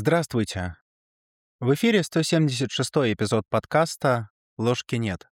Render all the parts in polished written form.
Здравствуйте. В эфире 176-й эпизод подкаста «Ложки нет».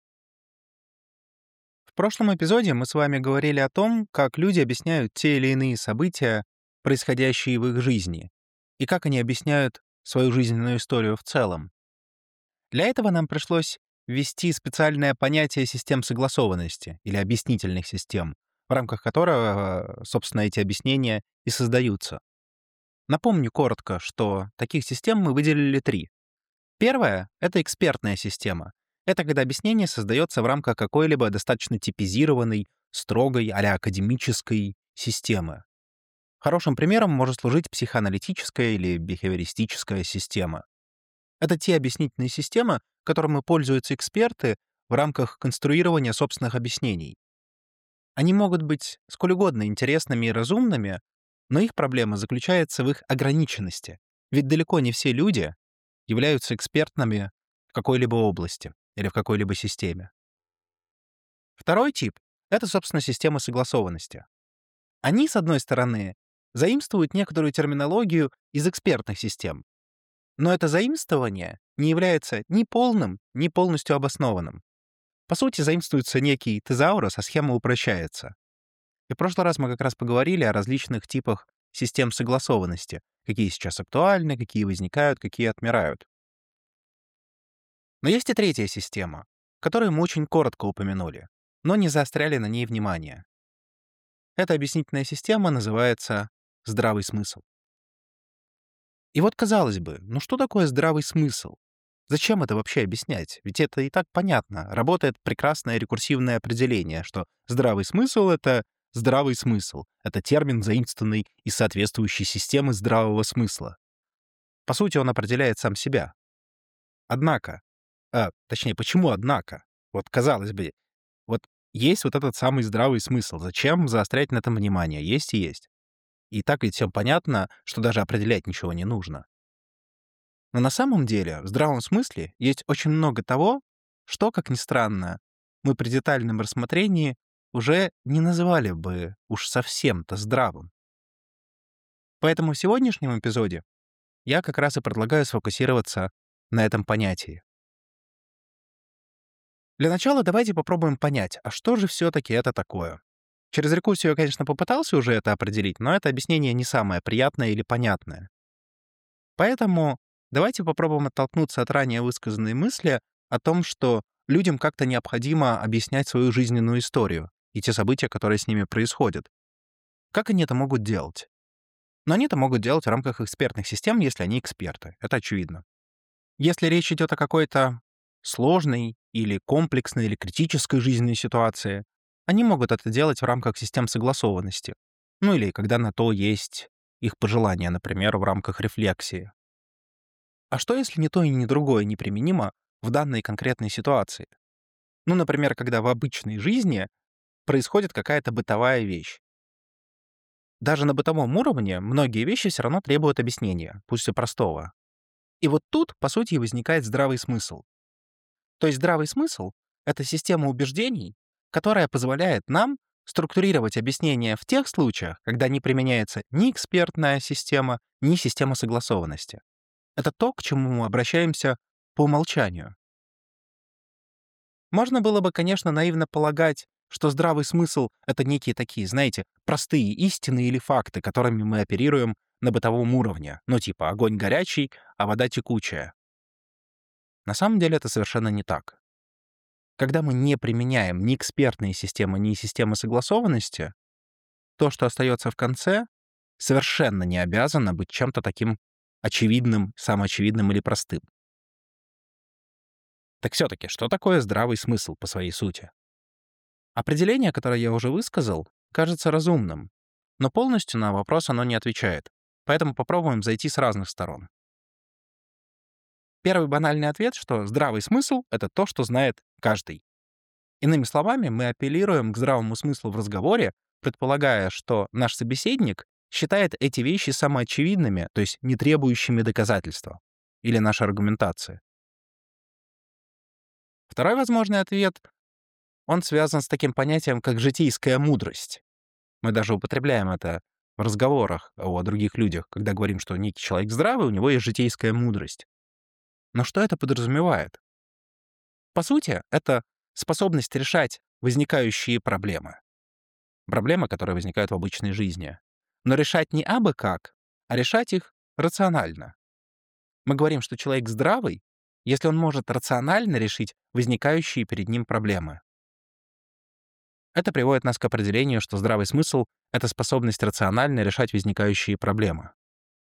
В прошлом эпизоде мы с вами говорили о том, как люди объясняют те или иные события, происходящие в их жизни, и как они объясняют свою жизненную историю в целом. Для этого нам пришлось ввести специальное понятие систем согласованности или объяснительных систем, в рамках которого, собственно, эти объяснения и создаются. Напомню коротко, что таких систем мы выделили три. Первое — это экспертная система. Это когда объяснение создается в рамках какой-либо достаточно типизированной, строгой а-ля академической системы. Хорошим примером может служить психоаналитическая или бихевиористическая система. Это те объяснительные системы, которыми пользуются эксперты в рамках конструирования собственных объяснений. Они могут быть сколь угодно интересными и разумными, но их проблема заключается в их ограниченности. Ведь далеко не все люди являются экспертными в какой-либо области или в какой-либо системе. Второй тип — это, собственно, системы согласованности. Они, с одной стороны, заимствуют некоторую терминологию из экспертных систем, но это заимствование не является ни полным, ни полностью обоснованным. По сути, заимствуется некий тезаурус, а схема упрощается. И в прошлый раз мы как раз поговорили о различных типах систем согласованности, какие сейчас актуальны, какие возникают, какие отмирают. Но есть и третья система, которую мы очень коротко упомянули, но не заостряли на ней внимание. Эта объяснительная система называется здравый смысл. И вот казалось бы, ну что такое здравый смысл? Зачем это вообще объяснять? Ведь это и так понятно. Работает прекрасное рекурсивное определение, что здравый смысл — это здравый смысл. Это термин, заимствованный из соответствующей системы здравого смысла. По сути, он определяет сам себя. Однако, точнее, почему однако? Вот казалось бы, вот есть вот этот самый здравый смысл. Зачем заострять на этом внимание? Есть и есть. И так ведь всем понятно, что даже определять ничего не нужно. Но на самом деле в здравом смысле есть очень много того, что, как ни странно, мы при детальном рассмотрении уже не называли бы уж совсем-то здравым. Поэтому в сегодняшнем эпизоде я как раз и предлагаю сфокусироваться на этом понятии. Для начала давайте попробуем понять, а что же все-таки это такое? Через рекурсию я, конечно, попытался уже это определить, но это объяснение не самое приятное или понятное. Поэтому давайте попробуем оттолкнуться от ранее высказанной мысли о том, что людям как-то необходимо объяснять свою жизненную историю и те события, которые с ними происходят. Как они это могут делать? Но они это могут делать в рамках экспертных систем, если они эксперты. Это очевидно. Если речь идет о какой-то сложной или комплексной или критической жизненной ситуации, они могут это делать в рамках систем согласованности. Ну или когда на то есть их пожелания, например, в рамках рефлексии. А что, если ни то и ни другое неприменимо в данной конкретной ситуации? Ну, например, когда в обычной жизни происходит какая-то бытовая вещь. Даже на бытовом уровне многие вещи все равно требуют объяснения, пусть и простого. И вот тут, по сути, и возникает здравый смысл. То есть здравый смысл — это система убеждений, которая позволяет нам структурировать объяснения в тех случаях, когда не применяется ни экспертная система, ни система согласованности. Это то, к чему мы обращаемся по умолчанию. Можно было бы, конечно, наивно полагать, что здравый смысл — это некие такие, знаете, простые истины или факты, которыми мы оперируем на бытовом уровне, ну типа огонь горячий, а вода текучая. На самом деле это совершенно не так. Когда мы не применяем ни экспертные системы, ни системы согласованности, то, что остается в конце, совершенно не обязано быть чем-то таким очевидным, самоочевидным или простым. Так все-таки, что такое здравый смысл по своей сути? Определение, которое я уже высказал, кажется разумным, но полностью на вопрос оно не отвечает, поэтому попробуем зайти с разных сторон. Первый банальный ответ, что здравый смысл — это то, что знает каждый. Иными словами, мы апеллируем к здравому смыслу в разговоре, предполагая, что наш собеседник считает эти вещи самоочевидными, то есть не требующими доказательства, или нашей аргументации. Второй возможный ответ, он связан с таким понятием, как житейская мудрость. Мы даже употребляем это в разговорах о других людях, когда говорим, что некий человек здравый, у него есть житейская мудрость. Но что это подразумевает? По сути, это способность решать возникающие проблемы. Проблемы, которые возникают в обычной жизни. Но решать не абы как, а решать их рационально. Мы говорим, что человек здравый, если он может рационально решить возникающие перед ним проблемы. Это приводит нас к определению, что здравый смысл — это способность рационально решать возникающие проблемы.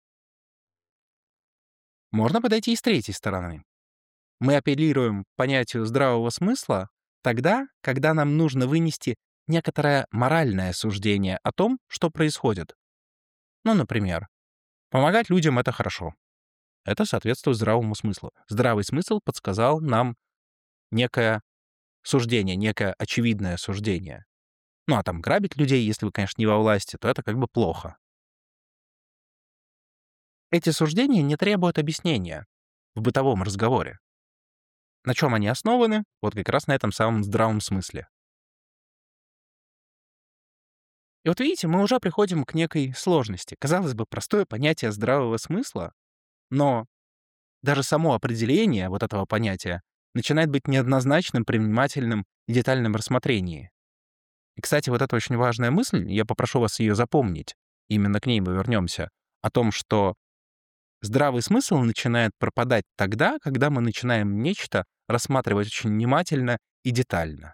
Можно подойти и с третьей стороны. Мы апеллируем к понятию здравого смысла тогда, когда нам нужно вынести некоторое моральное суждение о том, что происходит. Ну, например, помогать людям — это хорошо. Это соответствует здравому смыслу. Здравый смысл подсказал нам некое суждение, некое очевидное суждение. Ну, а там грабить людей, если вы, конечно, не во власти, то это как бы плохо. Эти суждения не требуют объяснения в бытовом разговоре. На чем они основаны? Вот как раз на этом самом здравом смысле. И вот видите, мы уже приходим к некой сложности. Казалось бы, простое понятие здравого смысла, но даже само определение вот этого понятия начинает быть неоднозначным при внимательном и детальном рассмотрении. И, кстати, вот это очень важная мысль, я попрошу вас ее запомнить, именно к ней мы вернемся, о том, что здравый смысл начинает пропадать тогда, когда мы начинаем нечто рассматривать очень внимательно и детально.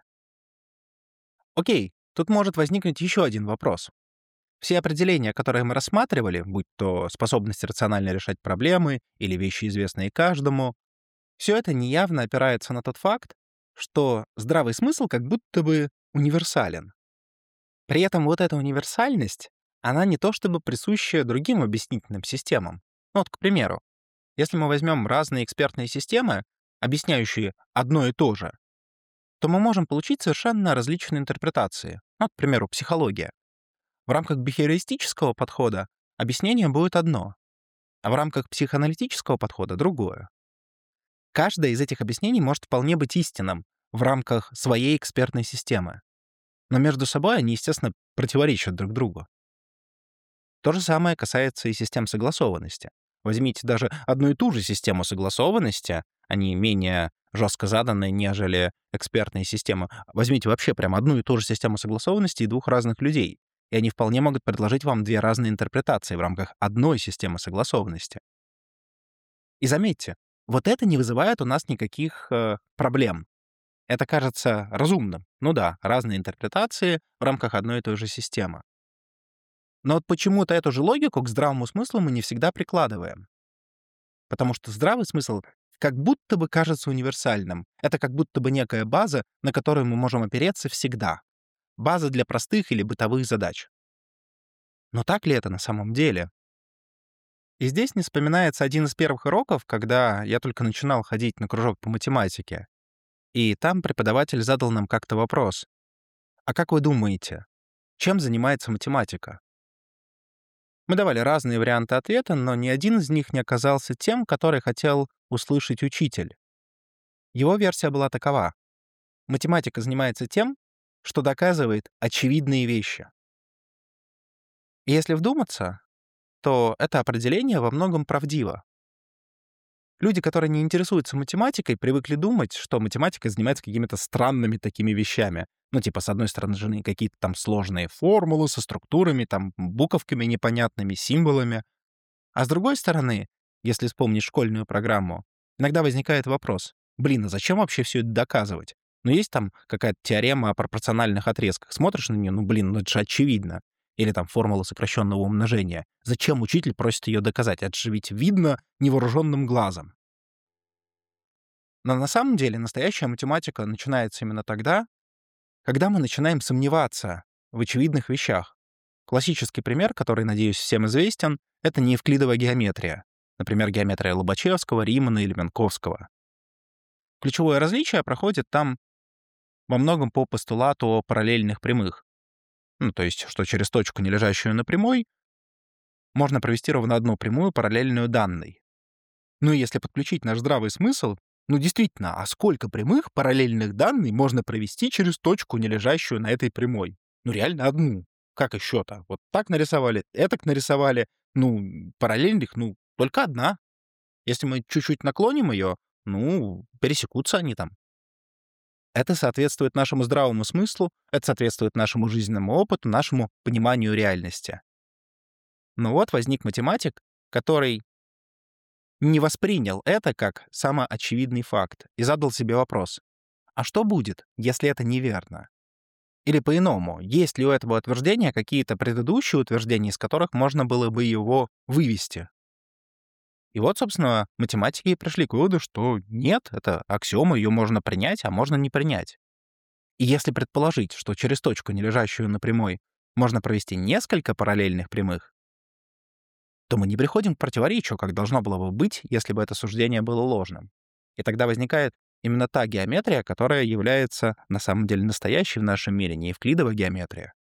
Окей, тут может возникнуть еще один вопрос. Все определения, которые мы рассматривали, будь то способность рационально решать проблемы или вещи, известные каждому, все это неявно опирается на тот факт, что здравый смысл как будто бы универсален. При этом вот эта универсальность, она не то чтобы присуща другим объяснительным системам. Ну вот, к примеру, если мы возьмем разные экспертные системы, объясняющие одно и то же, то мы можем получить совершенно различные интерпретации. Ну, к примеру, психология. В рамках бихевиористического подхода объяснение будет одно, а в рамках психоаналитического подхода — другое. Каждое из этих объяснений может вполне быть истинным в рамках своей экспертной системы, но между собой они, естественно, противоречат друг другу. То же самое касается и систем согласованности. Возьмите даже одну и ту же систему согласованности, они менее жестко заданы, нежели экспертные системы. Возьмите вообще прям одну и ту же систему согласованности и двух разных людей, и они вполне могут предложить вам две разные интерпретации в рамках одной системы согласованности. И заметьте, вот это не вызывает у нас никаких проблем. Это кажется разумным. Ну да, разные интерпретации в рамках одной и той же системы. Но вот почему-то эту же логику к здравому смыслу мы не всегда прикладываем. Потому что здравый смысл как будто бы кажется универсальным. Это как будто бы некая база, на которую мы можем опереться всегда. База для простых или бытовых задач. Но так ли это на самом деле? И здесь не вспоминается один из первых уроков, когда я только начинал ходить на кружок по математике. И там преподаватель задал нам как-то вопрос. А как вы думаете, чем занимается математика? Мы давали разные варианты ответа, но ни один из них не оказался тем, который хотел услышать учитель. Его версия была такова. Математика занимается тем, что доказывает очевидные вещи. И если вдуматься, то это определение во многом правдиво. Люди, которые не интересуются математикой, привыкли думать, что математика занимается какими-то странными такими вещами. Ну, типа, с одной стороны, же какие-то там сложные формулы со структурами, там, буковками непонятными, символами. А с другой стороны, если вспомнить школьную программу, иногда возникает вопрос, блин, а зачем вообще все это доказывать? Ну, есть там какая-то теорема о пропорциональных отрезках. Смотришь на нее, ну, блин, ну это же очевидно. Или там формула сокращенного умножения. Зачем учитель просит ее доказать? Это же ведь видно невооруженным глазом. Но на самом деле настоящая математика начинается именно тогда, когда мы начинаем сомневаться в очевидных вещах. Классический пример, который, надеюсь, всем известен, это неевклидовая геометрия. Например, геометрия Лобачевского, Римана или Менковского. Ключевое различие проходит там во многом по постулату о параллельных прямых. Ну, то есть, что через точку, не лежащую на прямой, можно провести ровно одну прямую, параллельную данной. Ну и если подключить наш здравый смысл, ну действительно, а сколько прямых параллельных данной можно провести через точку, не лежащую на этой прямой? Ну реально одну. как еще-то? Вот так нарисовали, этак нарисовали. Параллельных, только одна. Если мы чуть-чуть наклоним ее, пересекутся они там. Это соответствует нашему здравому смыслу, это соответствует нашему жизненному опыту, нашему пониманию реальности. Но вот возник математик, который не воспринял это как самоочевидный факт и задал себе вопрос: а что будет, если это неверно? Или по-иному, есть ли у этого утверждения какие-то предыдущие утверждения, из которых можно было бы его вывести? И вот, собственно, математики и пришли к выводу, что нет, это аксиома, ее можно принять, а можно не принять. И если предположить, что через точку, не лежащую на прямой, можно провести несколько параллельных прямых, то мы не приходим к противоречию, как должно было бы быть, если бы это суждение было ложным. И тогда возникает именно та геометрия, которая является на самом деле настоящей в нашем мире, не евклидова геометрия.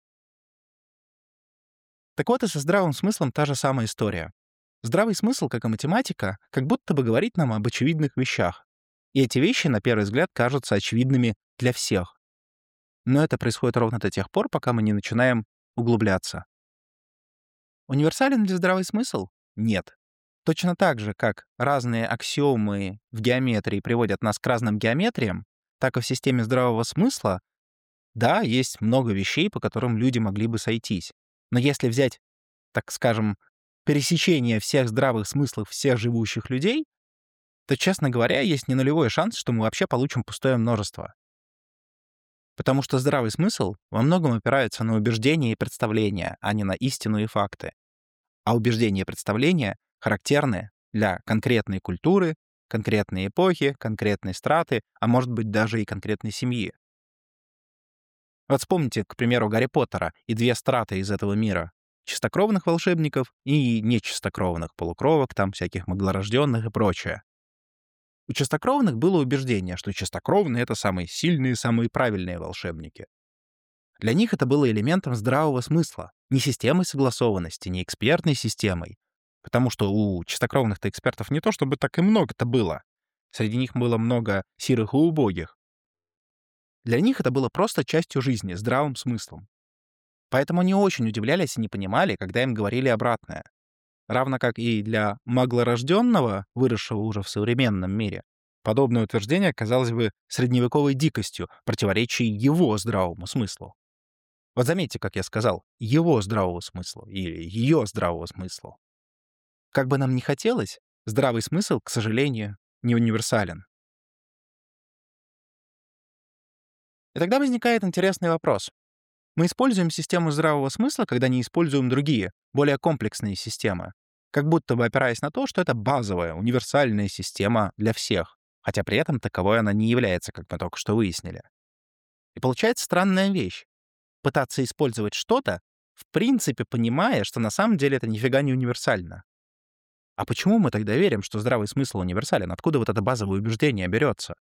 Так вот и со здравым смыслом та же самая история. Здравый смысл, как и математика, как будто бы говорит нам об очевидных вещах. И эти вещи, на первый взгляд, кажутся очевидными для всех. Но это происходит ровно до тех пор, пока мы не начинаем углубляться. Универсален ли здравый смысл? Нет. Точно так же, как разные аксиомы в геометрии приводят нас к разным геометриям, так и в системе здравого смысла, да, есть много вещей, по которым люди могли бы сойтись. Но если взять, так скажем, пересечение всех здравых смыслов всех живущих людей, то, честно говоря, есть не нулевой шанс, что мы вообще получим пустое множество. Потому что здравый смысл во многом опирается на убеждения и представления, а не на истину и факты. А убеждения и представления характерны для конкретной культуры, конкретной эпохи, конкретной страты, а может быть даже и конкретной семьи. Вот вспомните, к примеру, Гарри Поттера и две страты из этого мира. Чистокровных волшебников и нечистокровных полукровок, там всяких маглорожденных и прочее. У чистокровных было убеждение, что чистокровные — это самые сильные, самые правильные волшебники. Для них это было элементом здравого смысла, не системой согласованности, не экспертной системой. Потому что у чистокровных-то экспертов не то чтобы так и много-то было. Среди них было много сирых и убогих. Для них это было просто частью жизни, здравым смыслом. Поэтому они очень удивлялись и не понимали, когда им говорили обратное. Равно как и для маглорожденного, выросшего уже в современном мире, подобное утверждение казалось бы средневековой дикостью, противоречащей его здравому смыслу. Вот заметьте, как я сказал, его здравого смысла или ее здравого смысла. Как бы нам ни хотелось, здравый смысл, к сожалению, не универсален. И тогда возникает интересный вопрос. Мы используем систему здравого смысла, когда не используем другие, более комплексные системы, как будто бы опираясь на то, что это базовая, универсальная система для всех, хотя при этом таковой она не является, как мы только что выяснили. И получается странная вещь. Пытаться использовать что-то, в принципе понимая, что на самом деле это нифига не универсально. А почему мы тогда верим, что здравый смысл универсален? Откуда вот это базовое убеждение берется?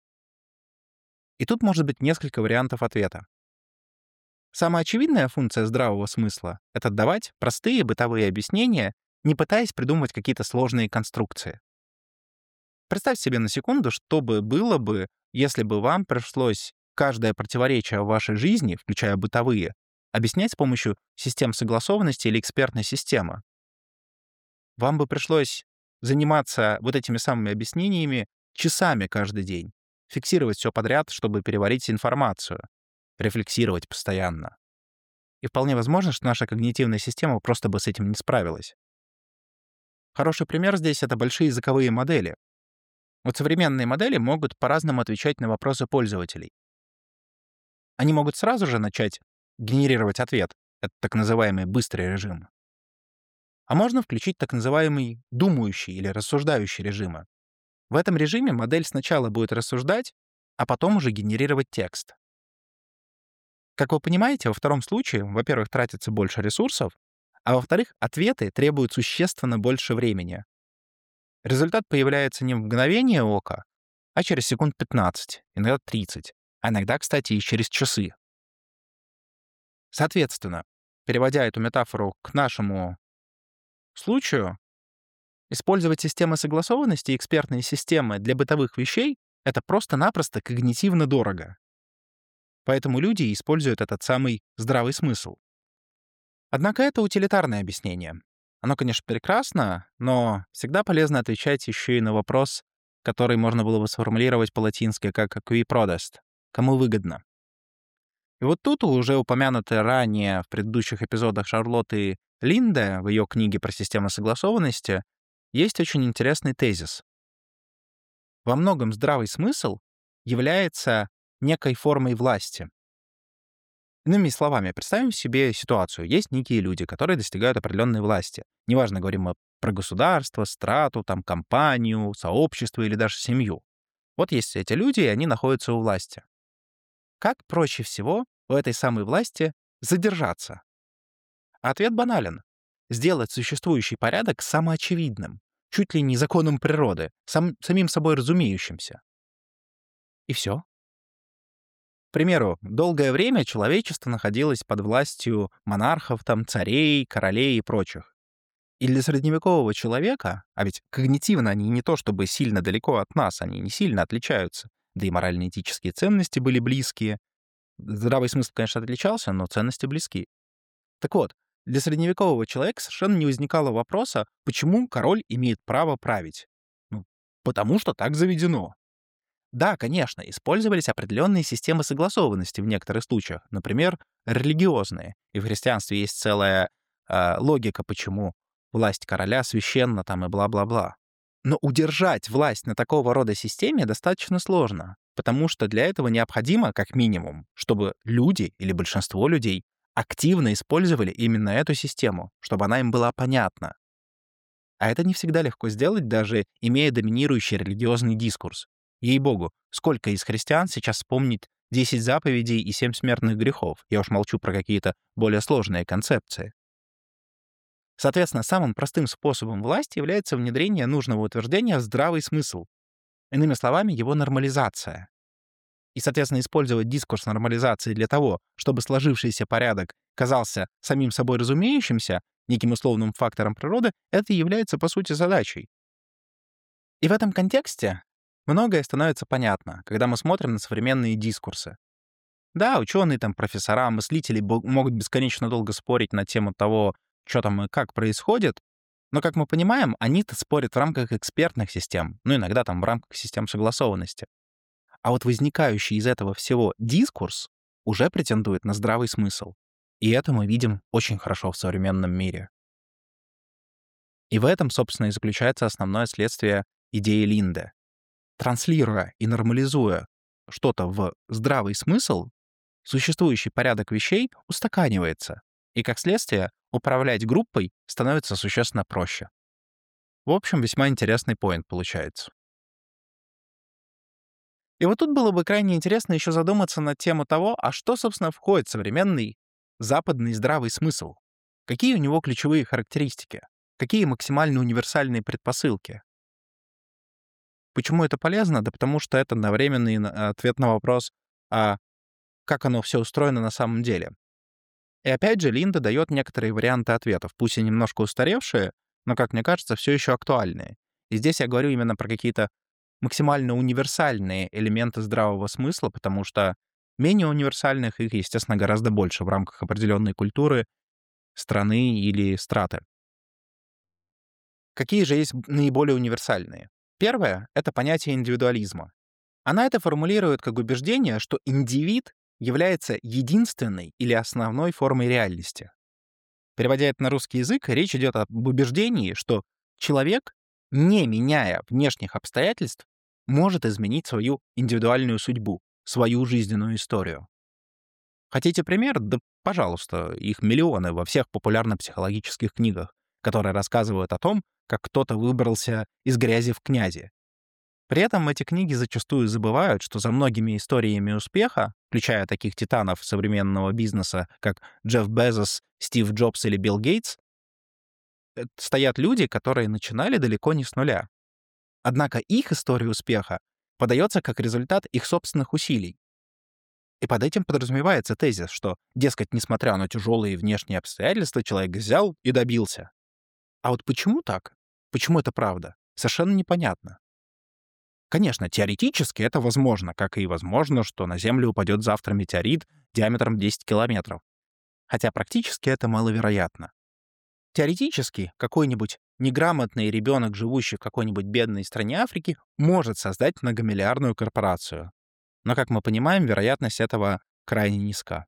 И тут может быть несколько вариантов ответа. Самая очевидная функция здравого смысла — это давать простые бытовые объяснения, не пытаясь придумывать какие-то сложные конструкции. Представь себе на секунду, что бы было бы, если бы вам пришлось каждое противоречие в вашей жизни, включая бытовые, объяснять с помощью систем согласованности или экспертной системы. Вам бы пришлось заниматься вот этими самыми объяснениями часами каждый день, фиксировать все подряд, чтобы переварить информацию, рефлексировать постоянно. И вполне возможно, что наша когнитивная система просто бы с этим не справилась. Хороший пример здесь — это большие языковые модели. Вот современные модели могут по-разному отвечать на вопросы пользователей. Они могут сразу же начать генерировать ответ. Это так называемый быстрый режим. А можно включить так называемый думающий или рассуждающий режимы. В этом режиме модель сначала будет рассуждать, а потом уже генерировать текст. Как вы понимаете, во втором случае, во-первых, тратится больше ресурсов, а во-вторых, ответы требуют существенно больше времени. Результат появляется не в мгновение ока, а через секунд 15, иногда 30, а иногда, кстати, и через часы. Соответственно, переводя эту метафору к нашему случаю, использовать системы согласованности и экспертные системы для бытовых вещей — это просто-напросто когнитивно дорого. Поэтому люди используют этот самый здравый смысл. Однако это утилитарное объяснение. Оно, конечно, прекрасно, но всегда полезно отвечать еще и на вопрос, который можно было бы сформулировать по-латински как «qui prodest» — «кому выгодно?». И вот тут уже упомянутая ранее в предыдущих эпизодах Шарлотты Линде в ее книге про систему согласованности есть очень интересный тезис. Во многом здравый смысл является некой формой власти. Иными словами, представим себе ситуацию. Есть некие люди, которые достигают определенной власти. Неважно, говорим мы про государство, страту, там, компанию, сообщество или даже семью. Вот есть эти люди, и они находятся у власти. Как проще всего у этой самой власти задержаться? Ответ банален. Сделать существующий порядок самоочевидным, чуть ли не законом природы, самим собой разумеющимся. И все. К примеру, долгое время человечество находилось под властью монархов, там, царей, королей и прочих. И для средневекового человека, а ведь когнитивно они не то чтобы сильно далеко от нас, они не сильно отличаются, да и морально-этические ценности были близкие. Здравый смысл, конечно, отличался, но ценности близки. Так вот, для средневекового человека совершенно не возникало вопроса, почему король имеет право править. Ну, потому что так заведено. Да, конечно, использовались определенные системы согласованности в некоторых случаях, например, религиозные. И в христианстве есть целая логика, почему власть короля священна там и бла-бла-бла. Но удержать власть на такого рода системе достаточно сложно, потому что для этого необходимо, как минимум, чтобы люди или большинство людей активно использовали именно эту систему, чтобы она им была понятна. А это не всегда легко сделать, даже имея доминирующий религиозный дискурс. Ей-богу, сколько из христиан сейчас вспомнит 10 заповедей и 7 смертных грехов? Я уж молчу про какие-то более сложные концепции. Соответственно, самым простым способом власти является внедрение нужного утверждения в здравый смысл. Иными словами, его нормализация. И, соответственно, использовать дискурс нормализации для того, чтобы сложившийся порядок казался самим собой разумеющимся, неким условным фактором природы, это и является, по сути, задачей. И в этом контексте многое становится понятно, когда мы смотрим на современные дискурсы. Да, ученые, там, профессора, мыслители могут бесконечно долго спорить на тему того, что там и как происходит, но, как мы понимаем, они-то спорят в рамках экспертных систем, ну, иногда там в рамках систем согласованности. А вот возникающий из этого всего дискурс уже претендует на здравый смысл. И это мы видим очень хорошо в современном мире. И в этом, собственно, и заключается основное следствие идеи Линде. Транслируя и нормализуя что-то в здравый смысл, существующий порядок вещей устаканивается, и, как следствие, управлять группой становится существенно проще. В общем, весьма интересный поинт получается. И вот тут было бы крайне интересно еще задуматься на тему того, а что, собственно, входит в современный западный здравый смысл? Какие у него ключевые характеристики? Какие максимально универсальные предпосылки? Почему это полезно? Да потому что это одновременный ответ на вопрос, а как оно все устроено на самом деле. И опять же, Линда дает некоторые варианты ответов, пусть и немножко устаревшие, но, как мне кажется, все еще актуальные. И здесь я говорю именно про какие-то максимально универсальные элементы здравого смысла, потому что менее универсальных их, естественно, гораздо больше в рамках определенной культуры, страны или страты. Какие же есть наиболее универсальные? Первое — это понятие индивидуализма. Она это формулирует как убеждение, что индивид является единственной или основной формой реальности. Переводя это на русский язык, речь идет об убеждении, что человек, не меняя внешних обстоятельств, может изменить свою индивидуальную судьбу, свою жизненную историю. Хотите пример? Да, пожалуйста, их миллионы во всех популярно-психологических книгах, которые рассказывают о том, как кто-то выбрался из грязи в князи. При этом эти книги зачастую забывают, что за многими историями успеха, включая таких титанов современного бизнеса, как Джефф Безос, Стив Джобс или Билл Гейтс, стоят люди, которые начинали далеко не с нуля. Однако их история успеха подается как результат их собственных усилий. И под этим подразумевается тезис, что, дескать, несмотря на тяжелые внешние обстоятельства, человек взял и добился. А вот почему так? Почему это правда? Совершенно непонятно. Конечно, теоретически это возможно, как и возможно, что на Землю упадет завтра метеорит диаметром 10 километров. хотя практически это маловероятно. Теоретически, какой-нибудь неграмотный ребенок, живущий в какой-нибудь бедной стране Африки, может создать многомиллиардную корпорацию. Но, как мы понимаем, вероятность этого крайне низка.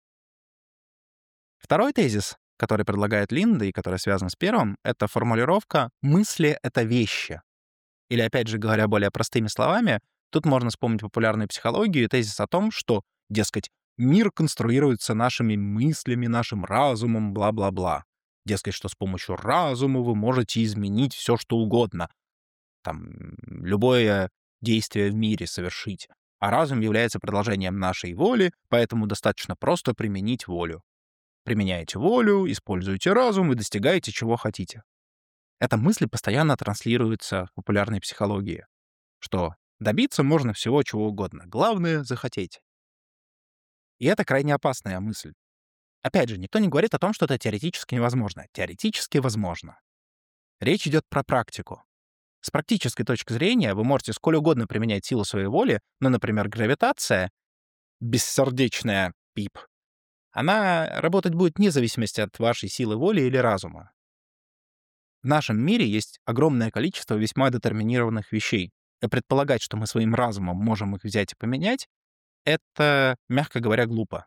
Второй тезис, который предлагает Линда и который связан с первым, это формулировка «мысли — это вещи». Или, опять же, говоря более простыми словами, тут можно вспомнить популярную психологию и тезис о том, что, дескать, мир конструируется нашими мыслями, нашим разумом, бла-бла-бла. Дескать, что с помощью разума вы можете изменить все, что угодно. Там, любое действие в мире совершить. А разум является продолжением нашей воли, поэтому достаточно просто применить волю. Применяете волю, используете разум и достигаете чего хотите. Эта мысль постоянно транслируется в популярной психологии, что добиться можно всего чего угодно. Главное — захотеть. И это крайне опасная мысль. Опять же, никто не говорит о том, что это теоретически невозможно. Теоретически возможно. Речь идет про практику. С практической точки зрения вы можете сколь угодно применять силу своей воли, но, например, гравитация, бессердечная пип, она работать будет вне зависимости от вашей силы воли или разума. В нашем мире есть огромное количество весьма детерминированных вещей. И предполагать, что мы своим разумом можем их взять и поменять, это, мягко говоря, глупо.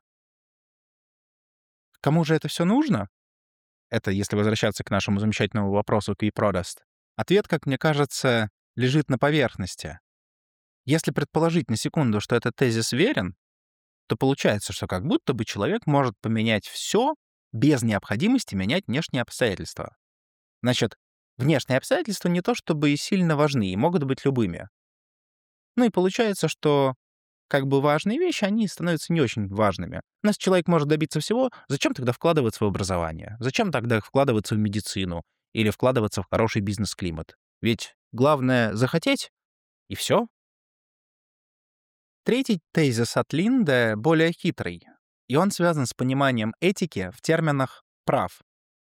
Кому же это все нужно? Это если возвращаться к нашему замечательному вопросу «Qui prodast?». Ответ, как мне кажется, лежит на поверхности. Если предположить на секунду, что этот тезис верен, то получается, что как будто бы человек может поменять все без необходимости менять внешние обстоятельства. Значит, внешние обстоятельства не то чтобы и сильно важны, и могут быть любыми. Ну и получается, что как бы важные вещи, они становятся не очень важными. У нас человек может добиться всего, зачем тогда вкладываться в образование? Зачем тогда вкладываться в медицину? Или вкладываться в хороший бизнес-климат? Ведь главное — захотеть, и все. Третий тезис от Линде более хитрый, и он связан с пониманием этики в терминах прав.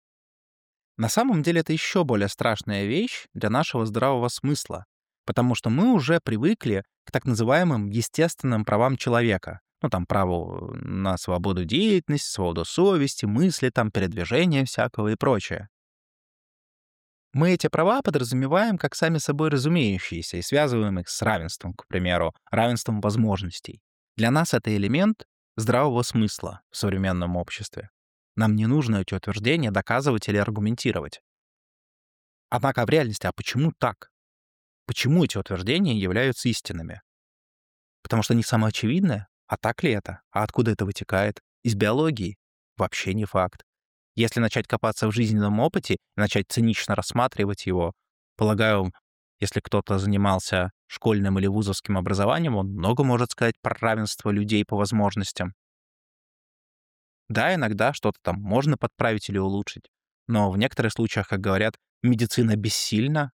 На самом деле это еще более страшная вещь для нашего здравого смысла, потому что мы уже привыкли к так называемым естественным правам человека. Ну, там, праву на свободу деятельности, свободу совести, мысли, там, передвижения всякого и прочее. Мы эти права подразумеваем как сами собой разумеющиеся и связываем их с равенством, к примеру, равенством возможностей. Для нас это элемент здравого смысла в современном обществе. Нам не нужно эти утверждения доказывать или аргументировать. Однако в реальности, а почему так? Почему эти утверждения являются истинными? Потому что они самоочевидные? А так ли это? А откуда это вытекает? Из биологии? Вообще не факт. Если начать копаться в жизненном опыте и начать цинично рассматривать его, полагаю, если кто-то занимался школьным или вузовским образованием, он много может сказать про равенство людей по возможностям. Да, иногда что-то там можно подправить или улучшить, но в некоторых случаях, как говорят, медицина бессильна.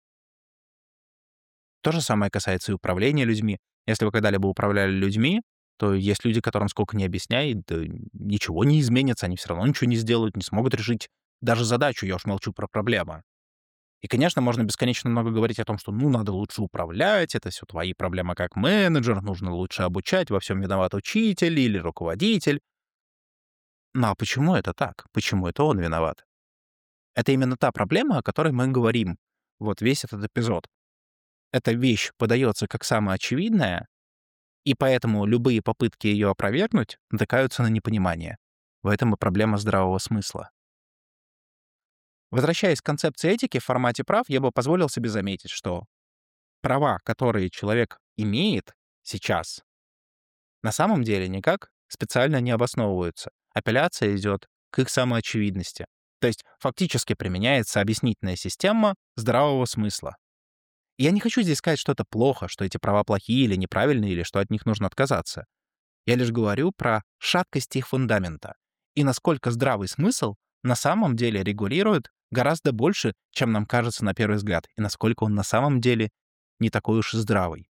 То же самое касается и управления людьми. Если вы когда-либо управляли людьми, то есть люди, которым сколько ни объясняй, да ничего не изменится, они все равно ничего не сделают, не смогут решить даже задачу, я уж молчу про проблему. И, конечно, можно бесконечно много говорить о том, что, ну, надо лучше управлять, это все твои проблемы как менеджер, нужно лучше обучать, во всем виноват учитель или руководитель. Ну а почему это так? Почему это он виноват? Это именно та проблема, о которой мы говорим. Вот весь этот эпизод. Эта вещь подается как самая очевидная, и поэтому любые попытки ее опровергнуть натыкаются на непонимание. В этом и проблема здравого смысла. Возвращаясь к концепции этики в формате прав, я бы позволил себе заметить, что права, которые человек имеет сейчас, на самом деле никак специально не обосновываются. Апелляция идет к их самоочевидности. То есть фактически применяется объяснительная система здравого смысла. И я не хочу здесь сказать, что это плохо, что эти права плохие или неправильные, или что от них нужно отказаться. Я лишь говорю про шаткость их фундамента и насколько здравый смысл на самом деле регулирует гораздо больше, чем нам кажется на первый взгляд, и насколько он на самом деле не такой уж и здравый.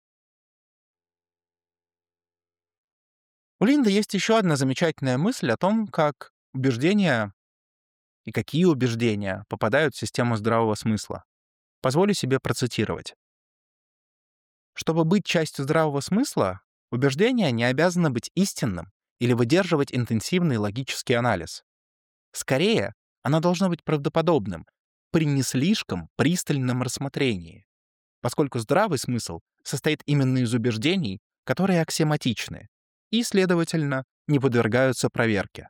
У Линды есть еще одна замечательная мысль о том, как убеждения и какие убеждения попадают в систему здравого смысла. Позволю себе процитировать. Чтобы быть частью здравого смысла, убеждение не обязано быть истинным или выдерживать интенсивный логический анализ. Скорее, оно должно быть правдоподобным при не слишком пристальном рассмотрении, поскольку здравый смысл состоит именно из убеждений, которые аксиоматичны и, следовательно, не подвергаются проверке.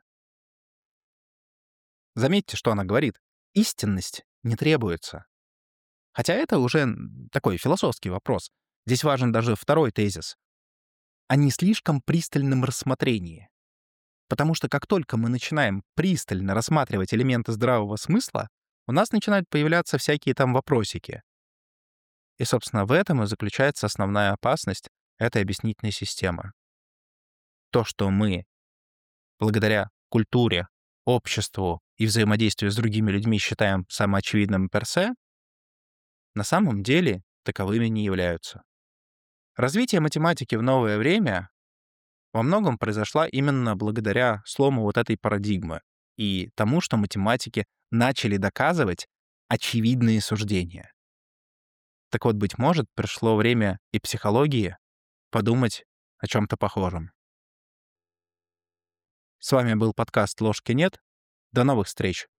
Заметьте, что она говорит. Истинность не требуется. Хотя это уже такой философский вопрос. Здесь важен даже второй тезис о не слишком пристальном рассмотрении. Потому что как только мы начинаем пристально рассматривать элементы здравого смысла, у нас начинают появляться всякие там вопросики. И, собственно, в этом и заключается основная опасность этой объяснительной системы. То, что мы, благодаря культуре, обществу и взаимодействию с другими людьми считаем самоочевидным персе, на самом деле таковыми не являются. Развитие математики в новое время во многом произошла именно благодаря слому вот этой парадигмы и тому, что математики начали доказывать очевидные суждения. Так вот, быть может, пришло время и психологии подумать о чем-то похожем. С вами был подкаст «Ложки нет». До новых встреч!